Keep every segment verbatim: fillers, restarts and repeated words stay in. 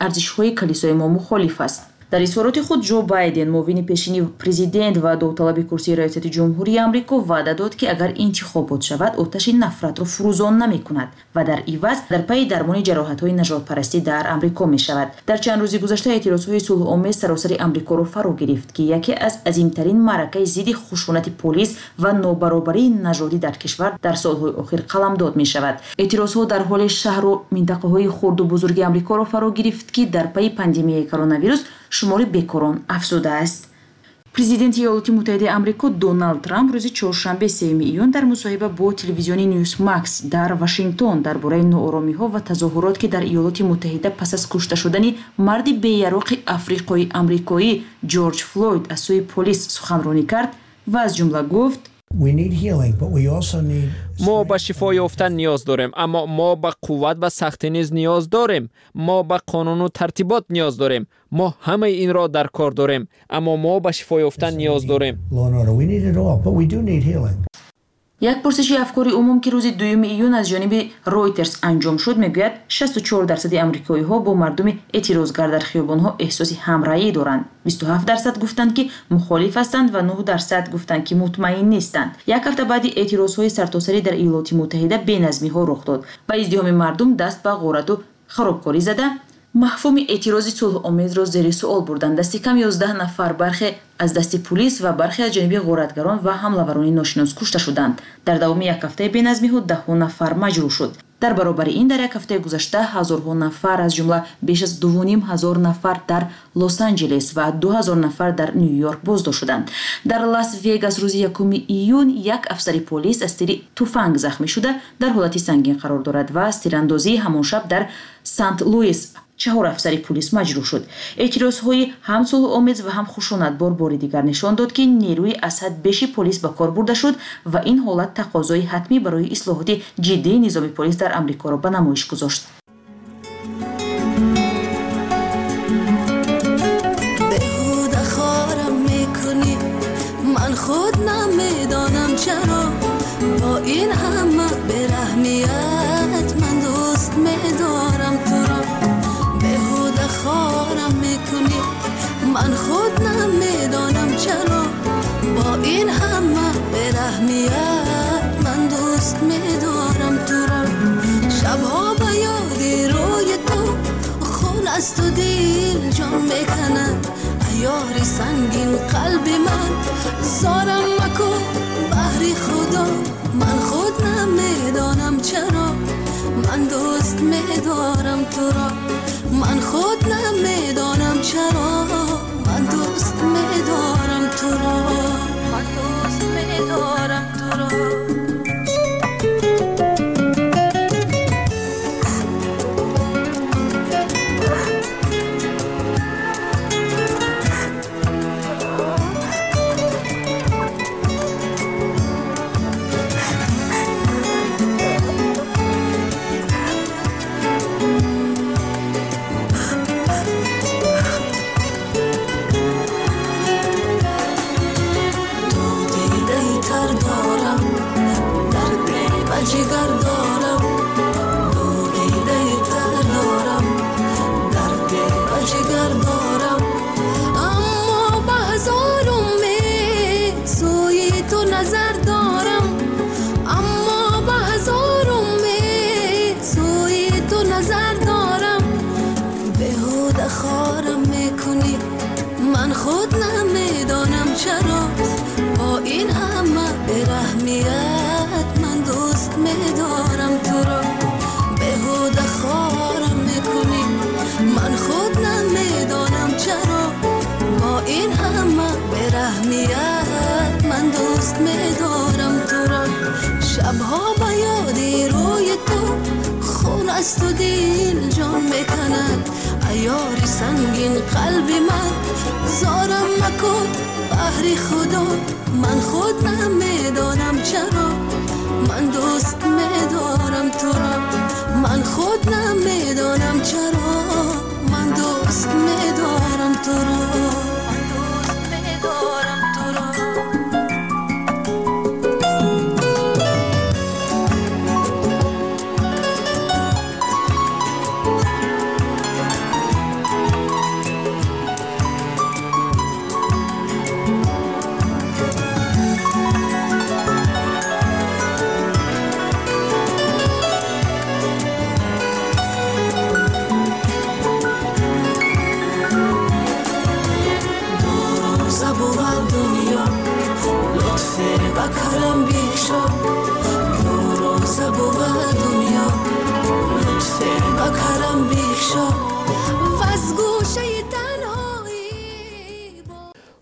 арзишҳои калисои мо мухолиф аст. дар изҳороти худ ҷо байден муовини пешини президент ва довталаби курсии раисати ҷумҳурии амрико ваъда дод ки агар интихобот шавад оташи нафратро фурӯзон намекунад ва дар иваз дар пайи дармони ҷароҳатҳои нажодпарастӣ дар амрико мешавад. дар чанд рӯзи гузашта эътирозҳои сулҳуомез саросари амрикоро фаро гирифт ки яке аз азимтарин маъракаи зидди хушунати полис ва нобаробарии нажодӣ дар кишвар дар солҳои охир қаламдод мешавад. эътирозҳо дар ҳоле шаҳру минтақаҳои хурду бузурги амрикоро фаро гирифт ки дар пайи пандемияи коронавирус шумори бекорон афзудааст. президенти иёлоти муттаҳидаи амрико Доналд Трамп рӯзи чоршанбе сеюми июн дар мусоҳиба бо телевизиони Newsmax дар Вашингтон дар бораи нооромиҳо ва тазоҳурот ки дар иёлоти муттаҳида пас аз кушта шудани марди беяроқи африқои амрикоӣ Ҷорҷ Флойд аз сӯи полис суханронӣ кард ва аз ҷумла гуфт: мо ба шифо ёфтан ниёз дорем, аммо мо ба қувват ва сахтӣ низ ниёз дорем. Мо ба қонуну тартибот ниёз дорем. мо ҳамаи инро дар кор дорем, аммо мо ба шифо ёфтан ниёз дорем. як пурсиши афкори умум ки рӯзи дуюми июн аз ҷониби Reuters анҷом шуд мегӯяд шасту чор дарсади амрикоиҳо бо мардуми эътирозгар дар хиёбонҳо эҳсоси ҳамраҳӣ доранд. бисту ҳафт дарсад гуфтанд ки мухолиф ҳастанд ва нӯҳ дарсад гуфтанд ки мутмаин нестанд. як ҳафта баъди эътирозҳои сартосарӣ дар иёлоти муттаҳида беназмиҳо рух дод ва издиҳоми мардум даст ба ғорату харобкорӣ зада мафҳуми эътирози сулҳуомезро зери суол бурданд. дасти кам ёздаҳ нафар бархе аз дасти пулис ва бархе аз ҷониби ғоратгарон ва ҳамлаварони ношинос кушта шуданд. дар давоми як ҳафтаи беназмиҳо даҳҳо нафар маҷрӯҳ шуд. дар баробари ин дар як ҳафтаи гузашта ҳазорҳо нафар аз ҷумла беш аз дувоним ҳазор нафар дар Лос-Анҷелес ва ду ҳазор нафар дар Нью-Йорк боздошт шуданд. дар Лас-Вегас рӯзи якуми июн як афсари полис аз тири туфанг захмӣ шуда дар ҳолати сангин қарор дорад ва аз тирандозии ҳамон шаб дар Сант-Луис чаҳор афсари полис маҷрӯҳ шуд. эътирозҳои ҳам сулҳуомез ва ҳам хушунатбор бори дигар нишон дод ки нерӯи аз ҳад беши полис ба кор бурда шуд ва ин ҳолат тақозои ҳатмӣ барои ислоҳоти ҷиддии низоми полис дар амрикоро ба намоиш гузошт. беҳуда хорам мекунӣ, ман худ намедонам чаро бо ин ҳама бераҳмият ман дӯст медорам туро. خارم میکنی من خود نمیدانم چرا با این همه برحمیت من دوست میدارم تو را. شبها به یاد روی تو خون است و دل جان میکند عیاری سنگین قلب من زارم مکن بحری خدا. من خود نمیدانم چرا من دوست میدارم تو را. من خود نمیدانم چرا من دوست میدارم تو را. من دوست میدارم تو را. جگر دارم دوگیره تر دارم درد و جگر دارم اما به هزار امید سوی تو نظر دارم اما به هزار امید سوی تو نظر دارم. بهوده خارم میکنی من خود نمیدانم چرا با این همه برحمیت من دوست میدارم تو را. بهوده خارم میکنی من خود نمیدانم چرا با این همه برحمیت من دوست میدارم تو را. شبها به یاد روی تو خون است و دل جان میکند عیاری سنگین قلب من زارم مکن بحری خدا. من خود نمیدانم چرا من دوست میدارم تو را. من خود نمیدانم چرا من دوست میدارم تو را. من دوست میدارم تو را.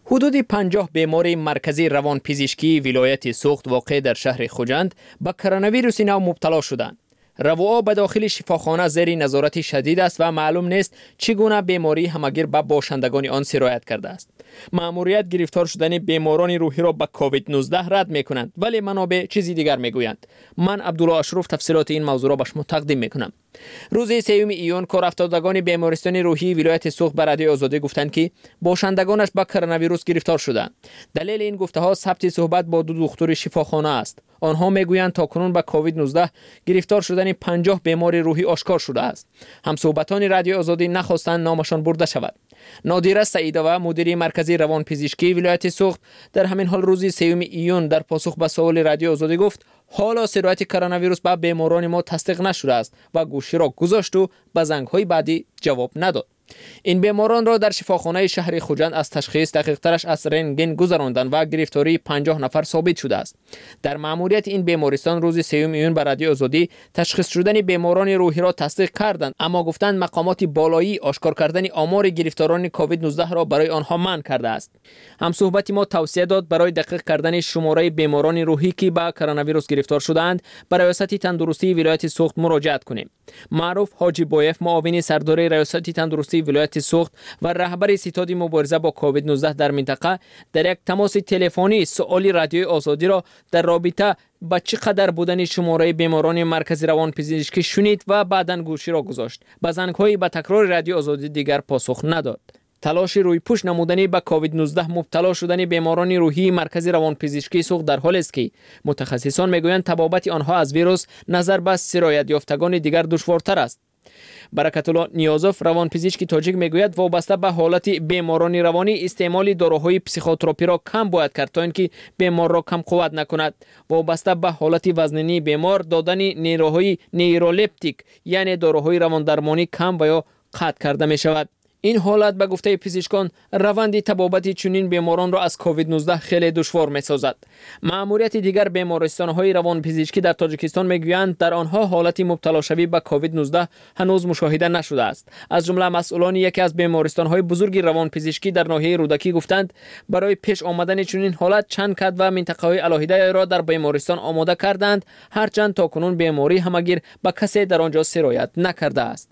حدود پنجاه بیمار مرکزی روانپزشکی ولایت سوخت واقع در شهر خوجند به کرونا ویروس نو مبتلا شدند. روعه به داخل شفاخانه زیر نظارت شدید است و معلوم نیست چگونه بیماری همگیر به باشندگان آن سرایت کرده است. مأموریت گرفتار شدن بیماران روحی را به کووید نوزده رد میکنند، ولی منابع چیزی دیگر میگویند. من عبدالله اشرف تفصیلات این موضوع را به شما تقدیم میکنم. روز سوم ایون کارافتادگان بیمارستان روحی ولایت سوخت به رادیو آزادی گفتند که باشندگانش به کرونا ویروس گرفتار شدند. دلیل این گفته ها ثبت صحبت با دو دکتر شفاخانه است. آنها میگویند تا کنون به کووید نوزده گرفتار شدن پنجاه بیمار روحی آشکار شده است. همصحبتان رادیو آزادی نخواستند نامشان برده شود. نادیره سعیدوه مدیر مرکزی روانپزشکی ولایت سوخت در همین حال روز سوم ایون در پاسخ به سوال رادیو آزادی گفت حالا سرایت کرونا ویروس به بیماران ما تصدیق نشده است و گوشی را گذاشت و به زنگ‌های بعدی جواب نداد. این بیماران را در شفاخانه شهر خوجند از تشخیص دقیق ترش از رنتگن گذراندند و گرفتاری پنجاه نفر ثابت شده است. در مأموریت این بیمارستان روز سوم ایون به رادیو آزادی تشخیص شدن بیماران روحی را تصدیق کردند، اما گفتند مقامات بالایی آشکار کردن آمار گرفتاران کووید نوزده را برای آنها منع کرده است. هم صحبت ما توصیه داد برای دقیق کردن شماره بیماران روحی که به کرونا ویروس گرفتار شدند به ریاست تندرستی ولایت سوخت مراجعه کنیم. معروف حاجی بایف معاون سردار ریاست تندرستی ولایت سوخت و رهبر ستاد مبارزه با کووید نوزده در منطقه در یک تماس تلفنی سوالی رادیو آزادی را در رابطه با چقدر بودن شماره بیماران مرکز روانپزشکی شنید و بعداً گوشی را گذاشت. به زنگ‌های به تکرار رادیو آزادی دیگر پاسخ نداد. تلاش روی پوش نمودنی به کووید نوزده مبتلا شدن بیماران روحی مرکز روانپزشکی سوخت در حالی است که متخصصان میگویند تبابت آنها از ویروس نظر به سرایت یافتگان دیگر دشوارتر است. برکت الله نیازوف روانپزشک تاجیک میگوید وابسته به حالت بیماران روانی استعمال داروهای پسیخوتراپی را کم باید کرد تا اینکه بیمار را کم قوت نکند. وابسته به حالت وزنی بیمار دادن نیروهای نیرولپتیک یعنی داروهای رواندرمانی کم و یا قطع کرده می شود. این حالت به گفته پزشکان روند تبابت چنین بیماران را از کووید نوزده خیلی دشوار می‌سازد. مأموریت دیگر بیمارستان‌های روانپزشکی در تاجیکستان می‌گویند در آنها حالت مبتلا شوی به کووید نوزده هنوز مشاهده نشده است. از جمله مسئولان یکی از بیمارستان‌های بزرگ روانپزشکی در ناحیه رودکی گفتند برای پیش آمدن چنین حالت چند کد و منطقه‌های علاهیده را در بیمارستان آماده کردند، هرچند تاکنون بیماری همگیر به کسی در آنجا سرایت نکرده است.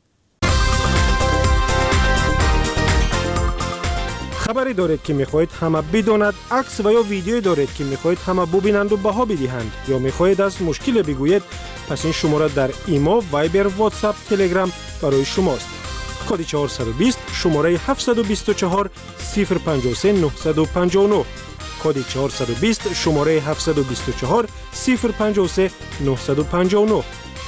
خبری دارید که میخواهید همه بداند، عکس و یا ویدیویی دارید که میخواهید همه ببینند و بها بدهند یا میخواهید از مشکل بگویید، پس این شماره در ایمو، وایبر، واتساپ، تلگرام برای شماست. کد چهارصد و بیست شماره هفتصد و بیست و چهار صفر پنجاه و سه نهصد و پنجاه و نه. کد چهارصد و بیست شماره هفتصد و بیست و چهار صفر پنجاه و سه نهصد و پنجاه و نه.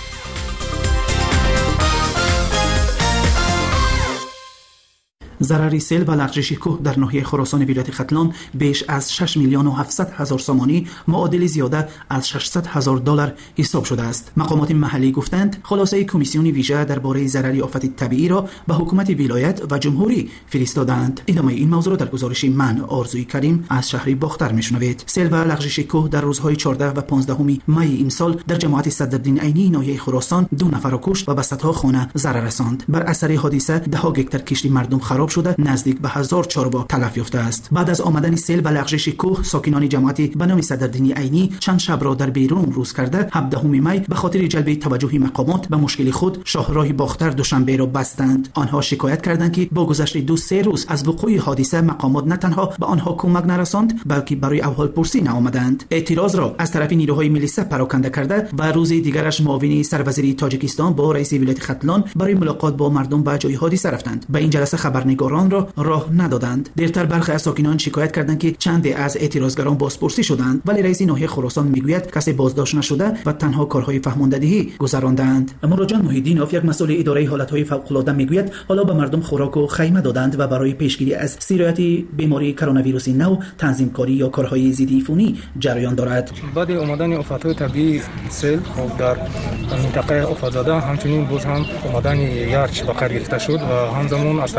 ضرر سیل و لغزش کوه در ناحیه خراسان ولایت ختلان بیش از شش میلیون و هفتصد هزار سامانی معادل زیاده از ششصد هزار دلار حساب شده است. مقامات محلی گفتند خلاصه کمیسیون ویژه درباره ضرر آفت طبیعی را به حکومت ولایت و جمهوری فرستادند. ادامه این موضوع را در گزارش من آرزوی کریم از شهر باختر میشنوید. سیل و لغزش کوه در روزهای چهارده و پانزده می امسال در جماعت صدرالدین عینی ناحیه خراسان دو نفر را کشت و به صدها خانه ضرر رساند. بر اثر حادثه ده ها هکتار کشتی مردم خراب شده، نزدیک به هزار چارپا تلف یافته است. بعد از آمدن سیل و لغزش کوه، ساکنان جماعتی به نام صدرالدین عینی چند شب را در بیرون روز کرده، هفدهم می به خاطر جلب توجه مقامات به مشکل خود شاهراه باختر دوشنبه را بستند. آنها شکایت کردند که با گذشت دو سه روز از وقوع حادثه مقامات نه تنها به آنها کمک نرساند بلکه برای احوال پرسی نآمدند. اعتراض را از طرف نیروهای ملیسه پراکنده کرده و روز دیگرش معاون سروزیری تاجیکستان با رئیس ولایت ختلان برای ملاقات با مردم به جای حادثه رفتند. به این جلسه خبرنگاران را راه ندادند. دیرتر برخی از ساکنان شکایت کردند که چند از اعتراضگران بازپرسی شدند، ولی رئیس ناحیه خراسان میگوید کسی بازداشت نشده و تنها کارهای فهماندهی گذراندند. اما جان محیدینوف یک مسئول اداره حالتهای فوق‌العاده میگوید حالا به مردم خوراک و خیمه دادند و برای پیشگیری از سرایت بیماری کرونا ویروس نو تنظیم کاری یا کارهای ضد عفونی جریان دارد. بعد اومدن آفت‌های طبیعی سیل در منطقه آفت‌زده همچنین باز هم اومدن یارچ به کار گرفته شد و همزمان از طرف کمیسیون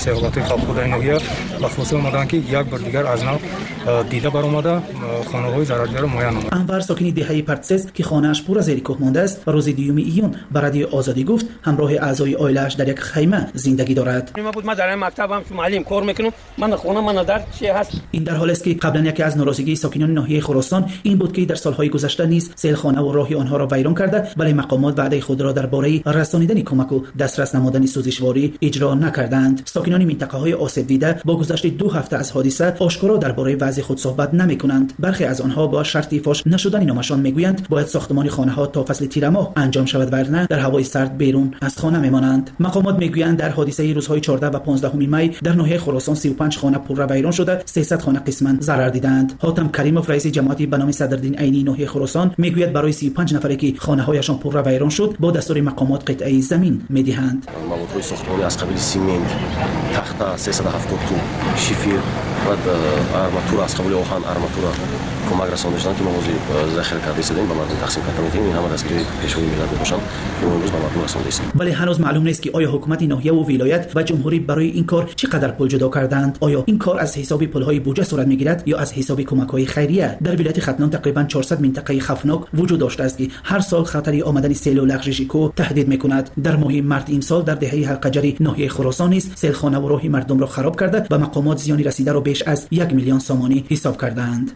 سهولات خودخواه ناحیه به خصوص اومدن که یک بار دیگر از نو دیده بر اومده خانه‌های ضرردیده رو معاینه نمود. انور ساکن دهه پرتسس که خانه‌اش پر از زیر کوه مانده است و روز دیوم ایون به رادیو آزادی گفت همراه اعضای عائله‌اش در یک خیمه زندگی دارد. ما بود ما در مکتبم که معلم کار میکنم من خونه من در چی هست. این در حالی است که قبلا یکی از ناراضگی ساکنان ناحیه خراسان این بود که در سالهای گذشته نیز سیلخانه و راه آنها را ویران کرده ولی مقامات وعده خود را درباره رسانیدن کمک و دسترس نمودن سوزشواری اجرا نکردند. ساکنان منطقه‌های آسیب دیده با گذشت دو هفته از حادثه آشکارا درباره وضع خود صحبت نمی‌کنند. برخی از آنها با شرط فاش نشدن نامشان میگویند باید ساختمان خانه‌ها تا فصل تیر ماه انجام شود ورنه در هوای سرد بیرون از خانه میمانند. مقامات میگویند در حادثه روزهای چهارده و پانزده می در ناحیه خراسان سی و پنج خانه پر ویران شده، سیصد خانه قسماً ضرر دیدند. حاتم کریموف رئیس جماعتی به نام صدرالدین عینی ناحیه خراسان میگوید برای سی و پنج نفری که خانه‌هایشان پر ویران شد با دستور مقامات قطعه زمین میدهند. موادهای ساختمانی از قبیل سیمنت، تخته سیصد و هفتاد تو، شیفیر و آرماتور از قبیل آهن آرماتور کمک رسانده شدند که ما موضوع ذخیره کرده ایم به مردم تقسیم کرده می‌ایم. این همه دستگیری پیشوی ملت باشند که امروز به مردم رسانده ایم. ولی هنوز معلوم نیست که آیا حکومت ناحیه و ولایت و جمهوری برای این کار چقدر پول جدا کردند. آیا این کار از حساب پول‌های بودجه صورت می‌گیرد یا از حساب کمک‌های خیریه؟ در ولایت ختلان تقریباً چهارصد منطقه خفناک وجود داشته است که هر سال خطری آمدن سیل و لغزش کوه تهدید می‌کند. در ماه مارس امسال در دهه حلقجری ناحیه خراسان نیز سیلخانه و راه مردم را خراب کرده و مقامات زیانی رسیده را بیش از یک میلیون سامانی حساب کردند.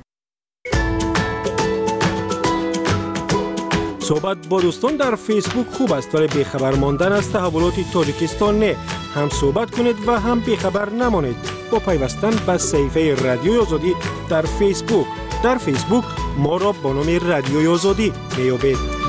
صحبت با دوستان در فیسبوک خوب است ولی بیخبر ماندن از تحولات تاجیکستان نه. هم صحبت کنید و هم بیخبر نمانید با پیوستن به صفحه رادیو آزادی در فیسبوک. در فیسبوک ما را با نام رادیو آزادی میابید.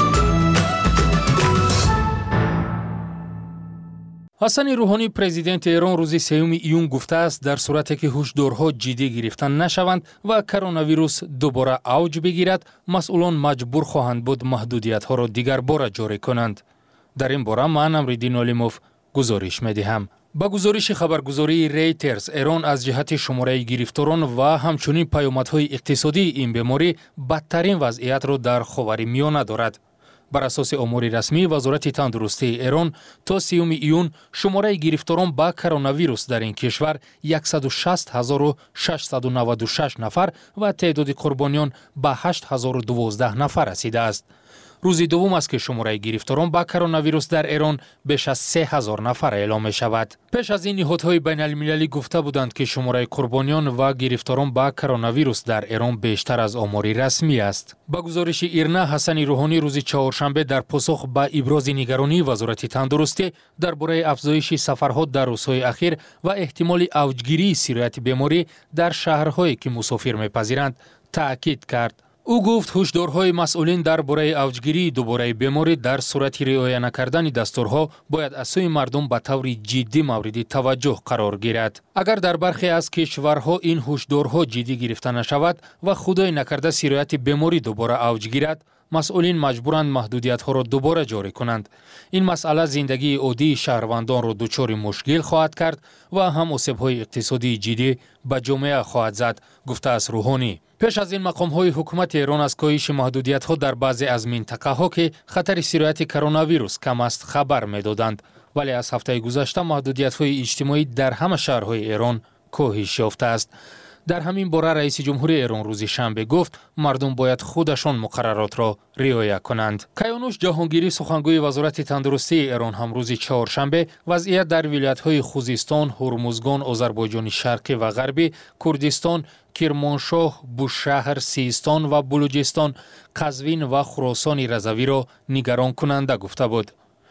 حسن روحانی پرزیدنت ایران روز سوم ایون گفته است در صورتی که هشدارها جدی گرفته نشوند و کرونا ویروس دوباره اوج بگیرد مسئولان مجبور خواهند بود محدودیت ها را دیگر بار جاری کنند. در این باره من امردین علیموف گزارش میدهم. با گزارش خبرگزاری ریترز ایران از جهت شماره گرفتاران و همچنین پیامدهای اقتصادی این بیماری بدترین وضعیت را در خاورمیانه دارد. بر اساس امور رسمی وزارت تندرستی ایران تا سیوم ایون شماره گرفتاران با کرونا ویروس در این کشور صد و شصت هزار و ششصد و نود و شش نفر و تعداد قربانیان به هشت هزار و دوازده نفر رسیده است. روز دوم است که شماره گرفتاران با کرونا ویروس در ایران بیش از سه هزار نفر اعلام می شود. پیش از این نهادهای بین المللی گفته بودند که شماره قربانیان و گرفتاران با کرونا ویروس در ایران بیشتر از آمار رسمی است. با گزارش ایرنا حسن روحانی روز چهارشنبه در پاسخ به ابراز نگرانی وزارت تندرستی درباره افزایش سفرها در روزهای اخیر و احتمال اوجگیری سرایت بیماری در شهرهایی که مسافر می‌پذیرند تاکید کرد. او گفت هشدارهای مسئولین درباره اوجگیری دوباره بیماری در صورت رعایت نکردن دستورها باید از سوی مردم به طور جدی مورد توجه قرار گیرد. اگر در برخی از کشورها این هشدارها جدی گرفته نشود و خدای نکرده سرایت بیماری دوباره اوج گیرد، مسئولین مجبورند محدودیت‌ها را دوباره جاری کنند. این مسئله زندگی عادی شهروندان را دچار مشکل خواهد کرد و هم آسیب‌های اقتصادی جدی به جامعه خواهد زد، گفته است روحانی. پیش از این مقام‌های حکومت ایران از کاهش محدودیت‌ها در بعضی از منطقه‌ها که خطر سرایت کرونا ویروس کم است خبر می‌دادند، ولی از هفته گذشته محدودیت‌های اجتماعی در همه شهرهای ایران کاهش یافته است. در همین باره رئیس جمهوری ایران روز شنبه گفت مردم باید خودشان مقررات را رعایت کنند. کیانوش جهانگیری سخنگوی وزارت تندرستی ایران هم روز چهارشنبه وضعیت در ولایت‌های خوزستان، هرمزگان، آذربایجان شرقی و غربی، کردستان، کرمانشاه، بوشهر، سیستان و بلوچستان، قزوین و خراسان رضوی را نگران کننده گفته بود.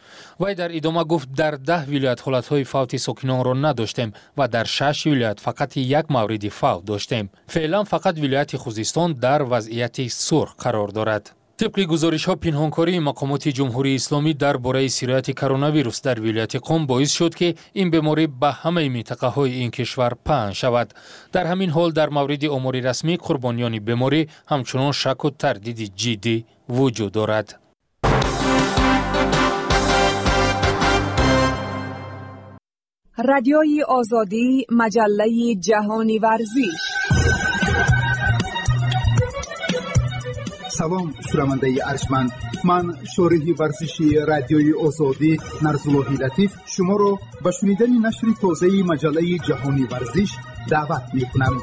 وی در ادامه گفت در ده ولایت حالتهای فوت ساکنان را نداشتیم و در شش ولایت فقط یک مورد فوت داشتیم. فعلا فقط ولایت خوزستان در وضعیت سرخ قرار دارد. طبق گزارش ها پنهانکاری مقامات جمهوری اسلامی درباره سرایت کرونا ویروس در ولایت قم باعث شد که این بیماری به همه منطقه های این کشور پهن شود. در همین حال در مورد آمار رسمی قربانیان بیماری همچنان شک و تردید جدی وجود دارد. رادیوی آزادی، مجله جهانی ورزش. салом шунавандаи арҷманд, ман шориҳи варзиши радиои озодӣ Нарзуллоҳи Латиф шуморо ба шунидани нашри тозаи маҷаллаи ҷаҳони варзиш даъват мекунам.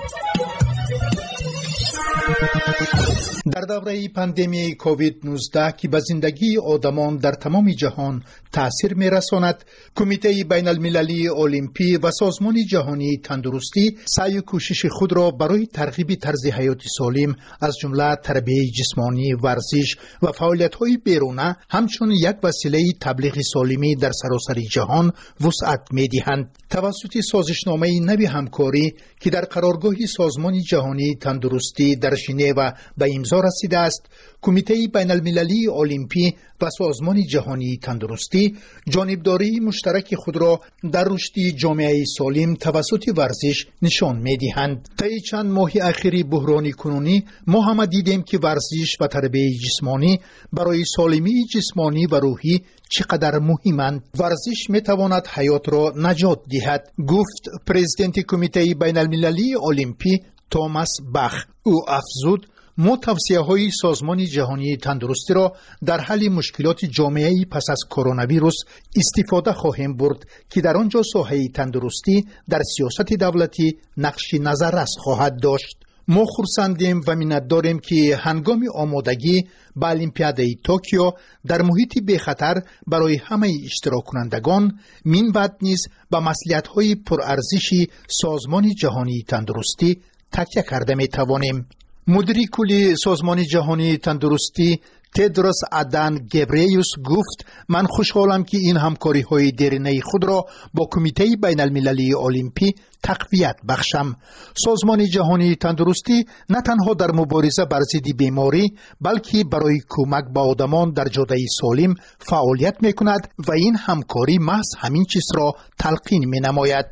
дар давраи пандемияи ковид нуздаҳ ки ба зиндагии одамон дар тамоми ҷаҳон таъсир мерасонад, кумитаи байналмилалии олимпӣ ва созмони ҷаҳонии тандурустӣ саъю кӯшиши худро барои тарғиби тарзи ҳаёти солим аз ҷумла тарбияи ҷисмонӣ, варзиш ва фаъолиятҳои беруна ҳамчун як василаи таблиғи солимӣ дар саросари ҷаҳон вусъат медиҳанд. тавассути созишномаи нави ҳамкорӣ ки дар қароргоҳи созмони ҷаҳонии тандурустӣ дар Женева ба имзо расидааст, кумитаи байналмилалии олимпӣ ва созмони ҷаҳонии тандурустӣ ҷонибдории муштараки худро дар рушди ҷомеаи солим тавассути варзиш нишон медиҳанд. таи чанд моҳи ахири буҳрони кунунӣ мо ҳама дидем ки варзиш ва тарбияи ҷисмонӣ барои солимии ҷисмонӣ ва рӯҳӣ чӣ қадар муҳиманд. варзиш метавонад ҳаётро наҷот диҳад, гуфт президенти кумитаи байналмилалии олимпӣ Томас Бах. ӯ афзуд: мо тавсияҳои созмони ҷаҳонии тандурустиро дар ҳалли мушкилоти ҷомеаи пас аз коронавирус истифода хоҳем бурд ки дар он ҷо соҳаи тандурустӣ дар сиёсати давлатӣ нақши назаррас хоҳад дошт. мо хурсандем ва миннатдорем ки ҳангоми омодагӣ ба Олимпиадаи Токио дар муҳити бехатар барои ҳамаи иштироккунандагон минбаъд низ ба маслиҳатҳои пурарзиши созмони ҷаҳонии тандурустӣ такя карда метавонем. мудири кулли созмони ҷаҳонии тандурустӣ Тедрос Адан Гебреюс гуфт: ман хушҳолам ки ин ҳамкориҳои деринаи худро бо кумитаи байналмилалии олимпӣ тақвият бахшам. созмони ҷаҳонии тандурустӣ на танҳо дар мубориза бар зидди беморӣ, балки барои кӯмак ба одамон дар ҷодаи солим фаъолият мекунад ва ин ҳамкорӣ маҳз ҳамин чизро талқин менамояд.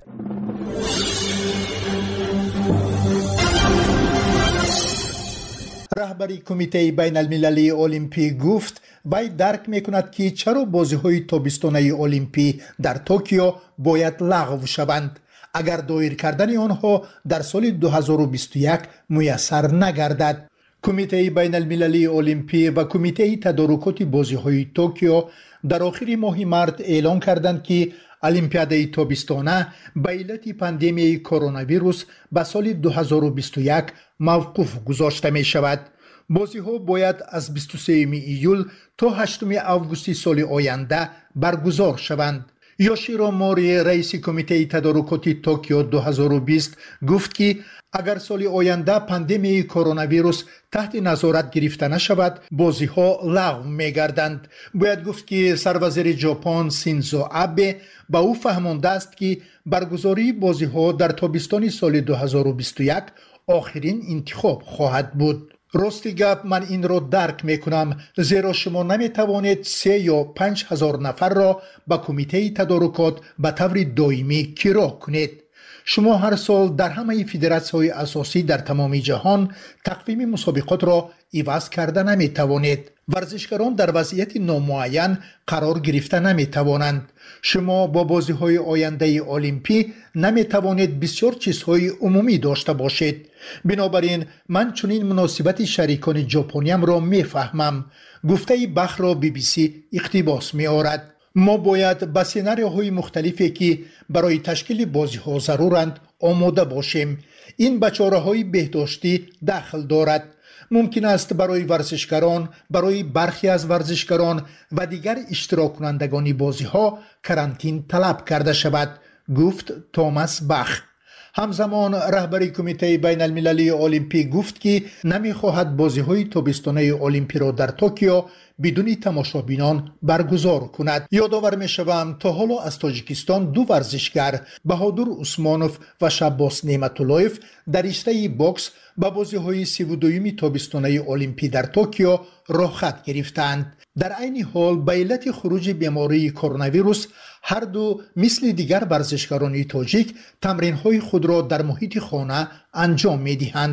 раҳбари кумитаи байналмилалии олимпӣ гуфт: вай дарк мекунад ки чаро бозиҳои тобистонаи олимпӣ дар Токио бояд лағв шаванд, агар доир кардани онҳо дар соли ду ҳазору бисту як муяссар нагардад. кумитаи байналмилалии олимпӣ ва кумитаи тадорукоти бозиҳои Токио дар охири моҳи март эълон карданд ки олимпиадаи тобистона ба иллати пандемияи коронавирус ба соли ду ҳазору бисту як мавқуф гузошта мешавад. бозиҳо бояд аз бисту сеюми июл то ҳаштуми августи соли оянда баргузор шаванд. Йоширо Мори, раиси кумитаи тадорукоти Токио ду ҳазору бист, гуфт ки агар соли оянда пандемияи коронавирус таҳти назорат гирифта нашавад, бозиҳо лағв мегарданд. бояд гуфт ки сарвазири ҷопон Синзо Абе ба ӯ фаҳмондааст ки баргузории бозиҳо дар тобистони соли ду ҳазору бисту як охирин интихоб хоҳад буд. рости гап, ман инро дарк мекунам, зеро шумо наметавонед се ё панҷ ҳазор нафарро ба кумитаи тадорукот ба таври доимӣ киро кунед. шумо ҳар сол дар ҳамаи федератсияҳои асосӣ дар тамоми ҷаҳон тақвими мусобиқотро иваз карда наметавонед. варзишгарон дар вазъияти номуайян қарор гирифта наметавонанд. шумо бо бозиҳои ояндаи олимпӣ наметавонед бисёр чизҳои умумӣ дошта бошед. бинобар ин ман чунин муносибати шарикони ҷопониямро мефаҳмам. гуфтаи Бахро би би си иқтибос меорад. мо бояд ба сенариоҳои мухталифе ки барои ташкили бозиҳо заруранд омода бошем. ин ба чораҳои беҳдоштӣ дахл дорад. мумкин аст барои варзишгарон, барои бархе аз варзишгарон ва дигар иштироккунандагони бозиҳо карантин талаб карда шавад, гуфт Томас Бах. ҳамзамон раҳбари кумитаи байналмилалии олимпӣ гуфт ки намехоҳад бозиҳои тобистонаи олимпиро дар Токио бидуни тамошобинон баргузор кунад. ёдовар мешавам, то ҳоло аз Тоҷикистон ду варзишгар Баҳодур Усмонов ва Шаббос Неъматуллоев дар риштаи бокс ба бозиҳои сиву дуюми тобистонаи олимпӣ дар Токио роҳхат гирифтаанд. дар айни ҳол ба иллати хуруҷи бемории коронавирус ҳар ду мисли дигар варзишгарони тоҷик тамринҳои худро дар муҳити хона анҷом медиҳанд.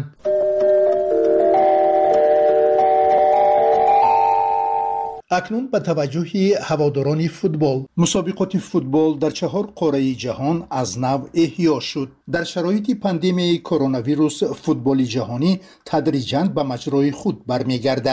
акнун ба таваҷҷӯҳи ҳаводорони футбол. мусобиқоти футбол дар чаҳор қораи ҷаҳон аз нав эҳьё шуд. дар шароити пандемияи коронавирус футболи ҷаҳонӣ тадриҷан ба маҷрои худ бармегардад.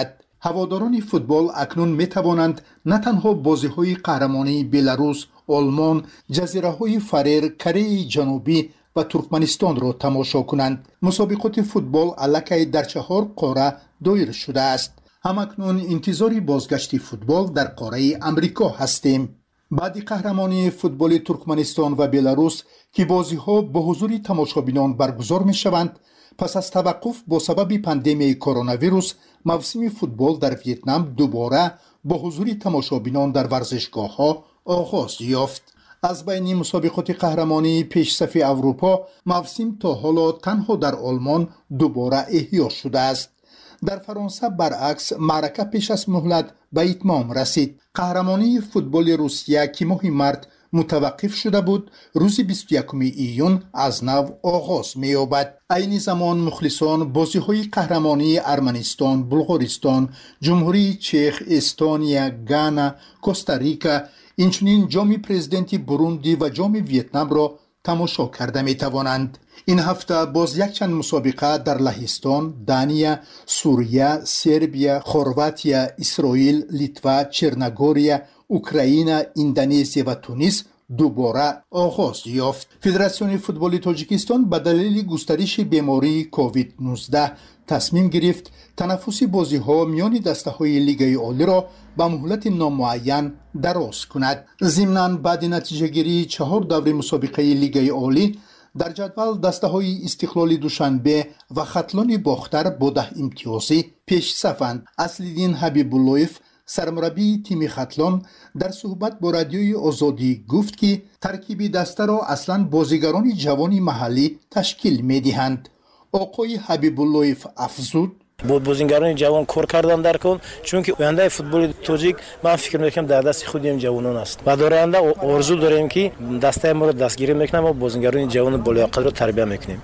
ҳаводорони футбол акнун метавонанд на танҳо бозиҳои қаҳрамонии беларус, олмон, ҷазираҳои фарер, кореяи ҷанубӣ ва туркманистонро тамошо кунанд. мусобиқоти футбол аллакай дар чаҳор қора доир шудааст. ҳамакнун интизори бозгашти футбол дар қораи амрико ҳастем. баъди қаҳрамонии футболи туркманистон ва беларус ки бозиҳо бо ҳузури тамошобинон баргузор мешаванд, пас аз таваққуф бо сабаби пандемияи коронавирус мавсими футбол дар Вьетнам дубора бо ҳузури тамошобинон дар варзишгоҳҳо оғоз ёфт. аз байни мусобиқоти қаҳрамонии пешсафи аврупо мавсим то ҳоло танҳо дар олмон дубора эҳё шудааст. дар фаронса баръакс маърака пеш аз муҳлат ба итмом расид. қаҳрамонии футболи русия ки моҳи март мутаваққиф шуда буд, рӯзи бисту якуми июн аз нав оғоз меёбад. айни замон мухлисон бозиҳои қаҳрамонии Арманистон, Булғористон, ҷумҳурии Чех, Эстония, Гана, Коста-Рика, инчунин ҷоми президенти Бурунди ва ҷоми Вьетнамро тамошо карда метавонанд. ин ҳафта боз якчанд мусобиқа дар Лаҳистон, Дания, Сурия, Сербия, Хорватия, Исроил, Литва, Черногория, Украина, Индонезия ва Тунис дубора оғоз ёфт. Федератсиони футболи Тоҷикистон ба далели густариши бемории ковид нуздаҳ тасмим гирифт танаффуси бозиҳо миёни дастаҳои Лигаи олиро ба муҳлати номуайян дароз кунад. зимнан баъди натиҷагирии чаҳор даври мусобиқаи Лигаи олӣ дар ҷадвал дастаҳои Истиқлоли Душанбе ва Хатлони Бохтар бо даҳ имтиёзӣ пешсафанд. Аслиддин Ҳабибуллоев, сармураббии тими Хатлон, дар суҳбат бо радиои Озодӣ гуфт ки таркиби дастаро аслан бозигарони ҷавони маҳаллӣ ташкил медиҳанд. оқои Ҳабибуллоев афзуд: бо бозигарони ҷавон кор кардан дар кун, чунки ояндаи футболи тоҷик ман фикр мекунам дар дасти худи ин ҷавонон аст ва дар оянда орзу дорем ки дастаи моро дастгирӣ мекунем ва бозигарони ҷавони болояқадро тарбия мекунем.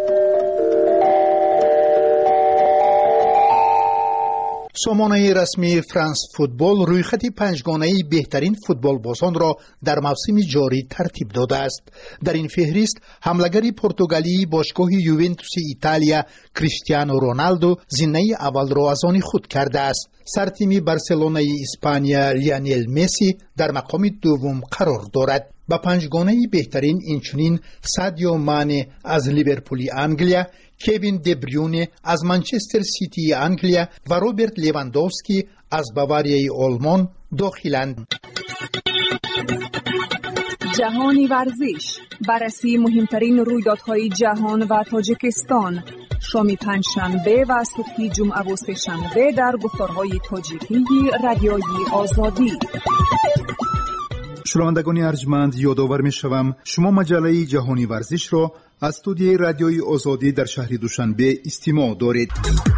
сомонаи расмии Франс футбол рӯйхати панҷгонаи беҳтарин футболбозонро дар мавсими ҷорӣ тартиб додааст. дар ин феҳрист ҳамлагари португалии бошгоҳи Ювентуси Италия Криштиану Роналду зиннаи аввалро аз они худ кардааст. сартими Барселонаи Испания Лионел Месси дар мақоми дуввум қарор дорад. ба панҷгонаи беҳтарин инчунин Садио Мане аз Ливерпули Англия, Кевин Де Брюне аз Манчестер Ситии Англия ва Роберт Левандовски аз Баварияи Олмон дохиланд. ҷаҳони варзиш. барраси муҳимтарин рӯйдодҳои ҷаҳон ва Тоҷикистон. шоми панҷшанбе ва субҳи ҷумъаву сешанбе дар гуфторҳои тоҷикии радиои Озодӣ. шунавандагони арҷманд, ёдовар мешавам шумо маҷаллаи ҷаҳони варзишро аз студияи радиои Озодӣ дар шаҳри Душанбе истимоъ доред.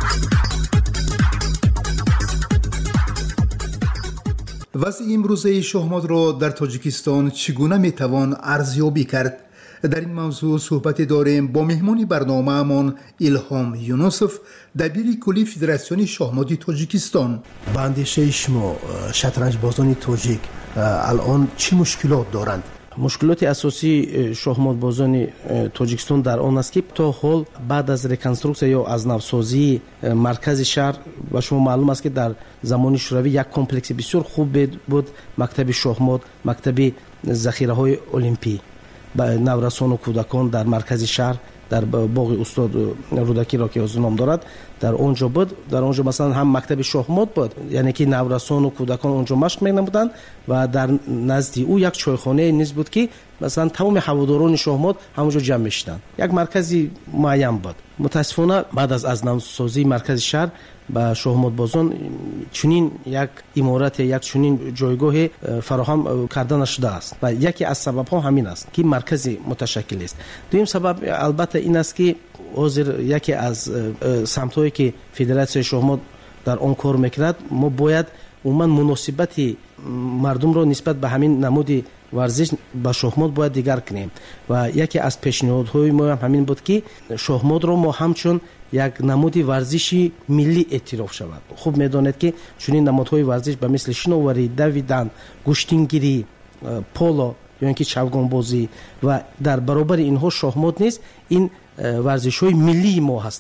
вазъи имрӯзаи шоҳмодро дар Тоҷикистон чӣ гуна метавон арзёбӣ кард? дар ин мавзӯъ суҳбате дорем бо меҳмони барномаамон Илҳом Юнусов, дабири кулли Федератсиони шоҳмоди Тоҷикистон. ба андешаи шумо шатранҷбозони тоҷик алон чӣ мушкилот доранд? мушкилоти асосии шоҳмодбозони Тоҷикистон дар он аст ки то ҳол баъд аз реконструксия ё аз навсозии маркази шаҳр, ба шумо маълум аст ки дар замони шӯравӣ як комплекси бисёр хуб буд, мактаби шоҳмод, мактаби захираҳои олимпӣ ба наврасону кӯдакон дар маркази шаҳр дар боғи устод рӯдакиро ки озу ном дорад, дар онҷо буд. дар онҷо масалан ҳам мактаби шоҳмод буд, яъне ки наврасону кӯдакон онҷо машқ менамуданд ва дар назди ӯ як чойхонае низ буд ки масалан тамоми ҳаводорони шоҳмод ҳамонҷо ҷамъ мешиданд. як маркази муайян буд. мутаассифона баъд аз аз навсозии маркази шаҳр ба шоҳмодбозон чунин як иморате, як чунин ҷойгоҳе фароҳам карда нашудааст ва яке аз сабабҳо ҳамин аст ки маркази муташаккил аст. дуюм сабаб албатта ин аст ки ҳозир яке аз самтҳое ки Федератсияи шоҳмод дар он кор мекунад, мо бояд умуман муносибати мардумро нисбат ба ҳамин намуди варзиш ба шоҳмод бояд дигар кунем ва яке аз пешниҳодҳои мо ҳам ҳамин буд ки шоҳмодро мо ҳамчун як намуди варзиши миллӣ эътироф шавад. хуб медонед ки чунин намудҳои варзиш ба мисли шиноварӣ, давидан, гӯштингирӣ, поло ё ин ки чавгонбозӣ ва дар баробари инҳо шоҳмод низ ин варзишҳои миллии мо ҳастанд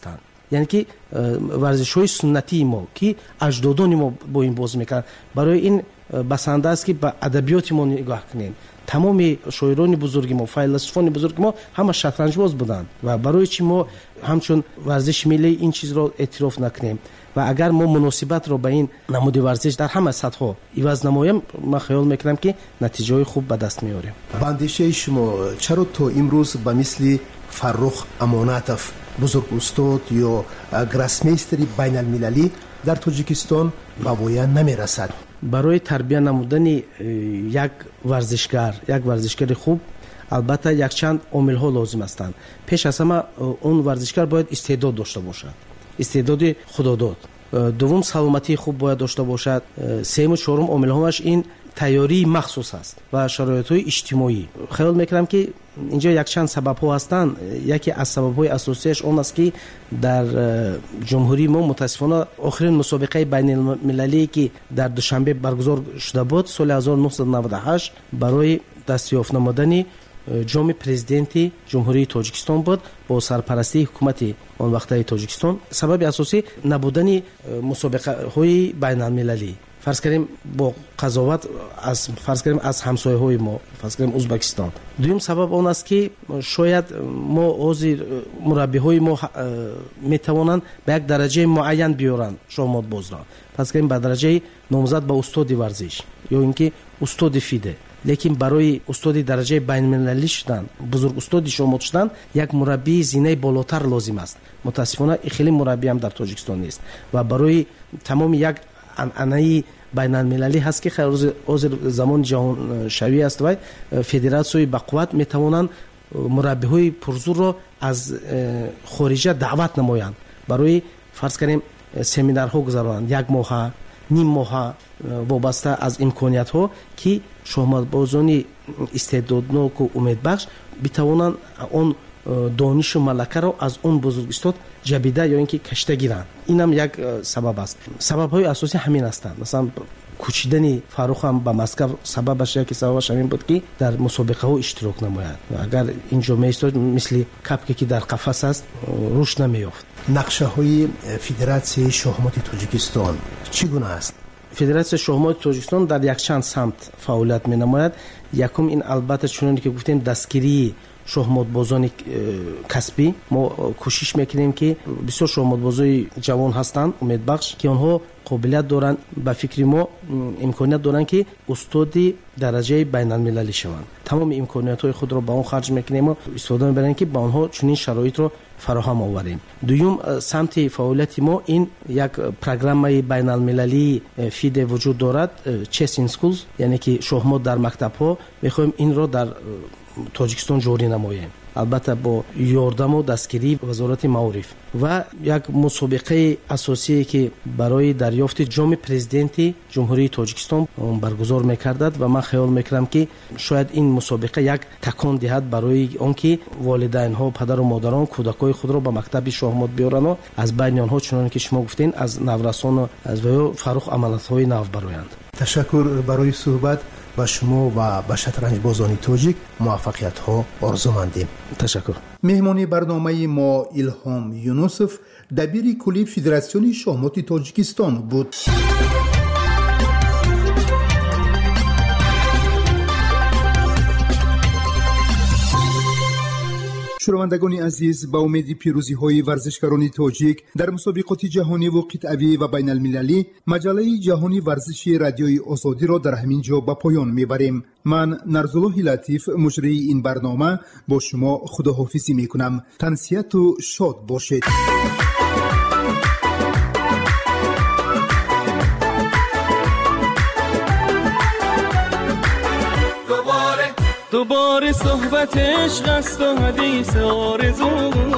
یعنی که ورزش‌های سنتی ما که اجدادان ما با این بازی میکردن. برای این بسنده است که به ادبیات ما نگاه کنیم. تمام شاعران بزرگ ما، فیلسوفان بزرگ ما همه شطرنج باز بودند و برای چی ما همچون ورزش ملی این چیز را اعتراف نکنیم و اگر ما مناسبت را به این نمود ورزش در همه سطح‌ها عوض نماییم، من خیال میکنم که نتیجه خوب به دست میاریم. باندیشه شما چرا تو امروز به مثل فرخ اماناتوف بزرگ استاد یا گراسمیستری بین المللی در تاجیکستان به وای نمیرسد؟ برای تربیت نمودن یک ورزشکار، یک ورزشکار خوب، البته یک چند عامل ها لازم هستند. پیش از همه اون ورزشکار باید استعداد داشته باشد، استعداد خداداد. دوم سلامتی خوب باید داشته باشد. سوم و چهارم عامل هاش این تیاری مخصوص است و شرایط های اجتماعی. خیال میکنم که اینجا یک چند سبب ها هستند. یکی از سبب های اساسیش اون است که در جمهوری ما متاسفانه آخرین مسابقه بین المللی که در دوشنبه برگزار شده بود سال هزار و نهصد و نود و هشت برای دستیافت نمودن جام پرزیدنت جمهوری تاجیکستان بود با سرپرستی حکومت آن وقته تاجیکستان. سبب اساسی نبودن مسابقه های بین المللی، فرض کنیم با قضاوت از فرض کنیم از همسایه های ما، فرض کنیم ازبکستان. دوم سبب اون است که شاید ما حاضر مربی های ما می توانند به یک درجه معین بیارند شامات باز را، فرض کنیم به درجه نامزد به استاد ورزش یا اینکه استاد فیده، لیکن برای استاد درجه بین المللی شدن، بزرگ استاد شامات شدن، یک مربی زینه بالاتر لازم است. متاسفانه خیلی مربی هم در تاجیکستان نیست و برای تمام یک انعنه‌ای بین المللی هست که حاضر زمان جهان شوی است و فدراسیون به قوت می توانند مربی های پرزور را از خارجه دعوت نمایند برای فرض کنیم سمینارها گذارند، یک ماه نیم ماه وابسته از امکانیت ها که شهامتبازان استعدادناک و امیدبخش بتوانند اون دانش و ملکه را از اون بزرگ استاد جبیده یا اینکه کشته گیرند. این هم یک سبب است. سبب های اساسی همین هستند. مثلا کوچیدن فاروق هم به مسکو سببش یکی سببش همین بود که در مسابقه ها اشتراک نماید و اگر اینجا میستاد مثل کپکی که در قفس است روش نمیافت. نقشه های فدراسیون شاهمات تاجیکستان چگونه است؟ فدراسیون شاهمات تاجیکستان در یک چند سمت فعالیت می نماید. یکم این البته چونانی که گفتیم دستگیری شهامتبازان کسبی. ما کوشش میکنیم که بسیار شهامتبازای جوان هستند امیدبخش که آنها قابلیت دارند، به فکر ما امکانیت دارند که استاد درجه بین المللی شوند. تمام امکانیت های خود را با آن خرج میکنیم و استفاده میبریم که با آنها چنین شرایط را فراهم آوریم. دوم سمت فعالیت ما این یک پروگرام بین المللی فید وجود دارد، چس این سکولز، یعنی که شهامت در مکتب ها میخوایم این را در تاجیکستان جاری نماییم، البته با یاردم و دستگیری وزارت معارف. و یک مسابقه اساسی که برای دریافت جام پرزیدنت جمهوری تاجیکستان برگزار می‌کردد و من خیال می‌کنم که شاید این مسابقه یک تکان دهد برای آنکه والدین ها، پدر و مادران کودکای خود را به مکتب شاهمات بیارن و از بین آنها چنانکه که شما گفتین از نورسان و از وی فروغ امانت‌های نو برآیند. تشکر برای صحبت با شما و به شطرنج بازان تاجیک موفقیت ها آرزومندیم. تشکر. مهمانی برنامه ما ایلهام یونوسف، دبیر کلی فدراسیون شاهمات تاجیکستان بود. شنوندگان عزیز، با امید پیروزی های ورزشکاران تاجیک در مسابقات جهانی و قطعی و بین المللی، مجله جهانی ورزشی رادیوی آزادی را در همین جا به پایان میبریم. من نرزالله لطیف مجری این برنامه با شما خداحافظی میکنم. تنسیت و شاد باشید. دوباره صحبت عشق است و حدیث آرزو،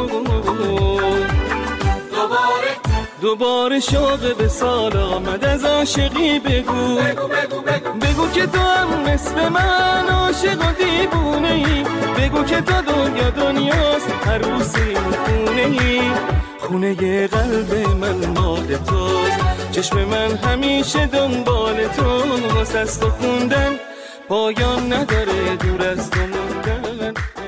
دوباره دوباره شوق به سال آمد از عاشقی بگو بگو بگو بگو بگو که تو هم مثل من عاشق و دیوونه ای، بگو که تو دنیا دنیاست هر روز این خونه ای، خونه قلب من مال توست، چشم من همیشه دنبال تو، واسه خوندن پایان نداره دور از تو موندن.